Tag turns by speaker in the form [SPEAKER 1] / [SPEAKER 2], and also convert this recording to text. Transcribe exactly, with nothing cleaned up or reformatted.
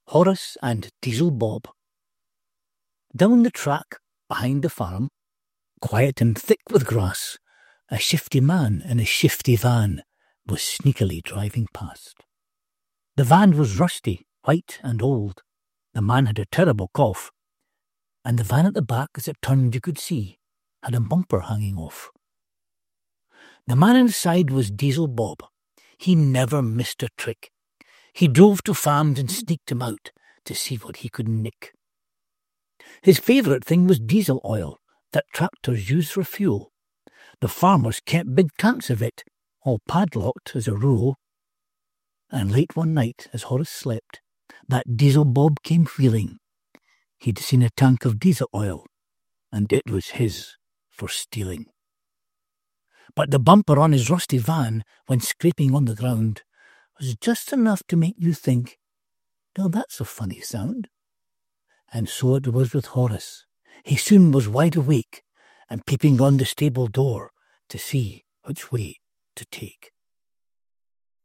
[SPEAKER 1] Horace and Diesel Bob. Down the track behind the farm, quiet and thick with grass, a shifty man in a shifty van was sneakily driving past. The van was rusty, white and old. The man had a terrible cough, and the van at the back, as it turned you could see, had a bumper hanging off. The man inside was Diesel Bob. He never missed a trick. He drove to farms and sneaked him out to see what he could nick. His favourite thing was diesel oil that tractors use for fuel. The farmers kept big tanks of it, all padlocked as a rule. And late one night, as Horace slept, that Diesel Bob came wheeling. He'd seen a tank of diesel oil, and it was his for stealing. But the bumper on his rusty van, when scraping on the ground, was just enough to make you think, now that's a funny sound. And so it was with Horace. He soon was wide awake and peeping on the stable door to see which way to take.